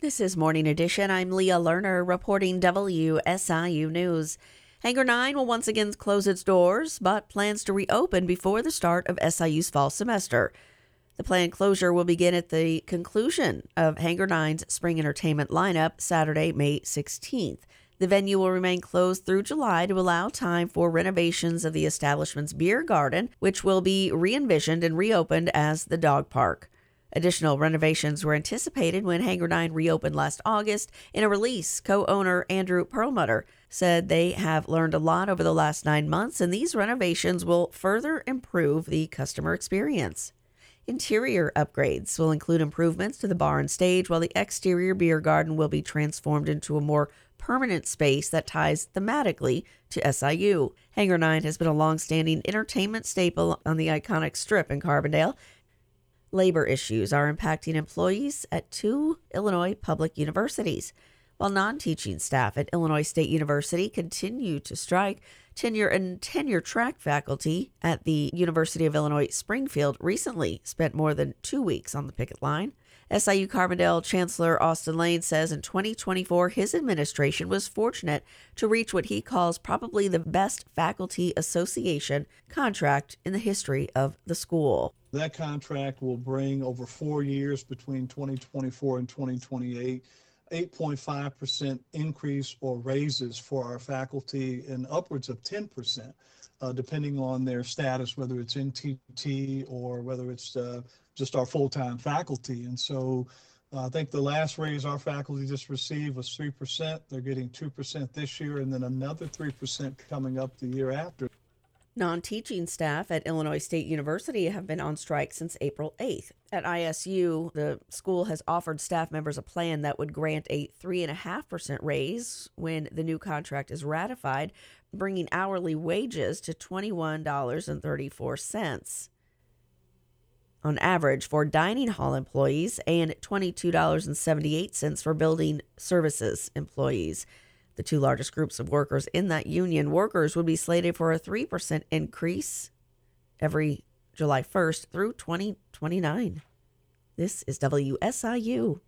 This is Morning Edition. I'm Leah Lerner reporting WSIU News. Hangar 9 will once again close its doors, but plans to reopen before the start of SIU's fall semester. The planned closure will begin at the conclusion of Hangar 9's spring entertainment lineup Saturday, May 16th. The venue will remain closed through July to allow time for renovations of the establishment's beer garden, which will be re-envisioned and reopened as the dog park. Additional renovations were anticipated when Hangar 9 reopened last August. In a release, co-owner Andrew Perlmutter said they have learned a lot over the last 9 months, and these renovations will further improve the customer experience. Interior upgrades will include improvements to the bar and stage, while the exterior beer garden will be transformed into a more permanent space that ties thematically to SIU. Hangar 9 has been a long-standing entertainment staple on the iconic Strip in Carbondale. Labor issues are impacting employees at 2 Illinois public universities. While non-teaching staff at Illinois State University continue to strike, tenure and tenure-track faculty at the University of Illinois Springfield recently spent more than 2 weeks on the picket line. SIU Carbondale Chancellor Austin Lane says in 2024, his administration was fortunate to reach what he calls probably the best faculty association contract in the history of the school. That contract will bring over 4 years between 2024 and 2028, 8.5% increase or raises for our faculty and upwards of 10%, depending on their status, whether it's NTT or whether it's just our full-time faculty. And so I think the last raise our faculty just received was 3%. They're getting 2% this year and then another 3% coming up the year after. Non-teaching staff at Illinois State University have been on strike since April 8th. At ISU, the school has offered staff members a plan that would grant a 3.5% raise when the new contract is ratified, bringing hourly wages to $21.34 on average for dining hall employees and $22.78 for building services employees. The two largest groups of workers in that union, workers would be slated for a 3% increase every July 1st through 2029. This is WSIU.